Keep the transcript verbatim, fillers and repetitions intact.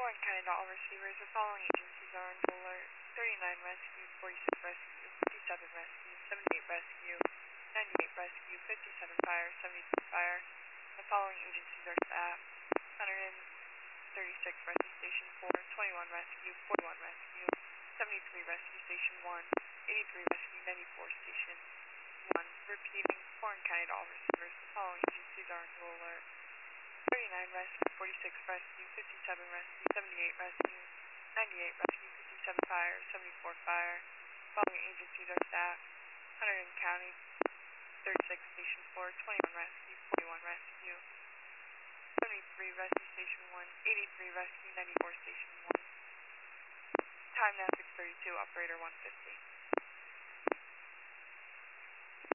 Warren County to all receivers. The following agencies are on alert. thirty-nine rescue, forty-six rescue, fifty-seven rescue, seventy-eight rescue, ninety-eight rescue, fifty-seven fire, seventy-two fire. The following agencies are staffed. one hundred thirty-six rescue station four, twenty-one rescue, forty-one rescue, seventy-three rescue station one, eighty-three rescue, ninety-four station one. Repeating, Warren County to all receivers. The following agencies are on alert. thirty-nine rescue, forty-six rescue, fifty-seven rescue, seventy-eight rescue, ninety-eight rescue, fifty-seven fire, seventy-four fire. Following agencies are staffed. Hunterdon County, thirty-six station four, twenty-one rescue, forty-one rescue, seventy-three rescue station one, eighty-three rescue, ninety-four station one. Time now six thirty-two, operator one fifty.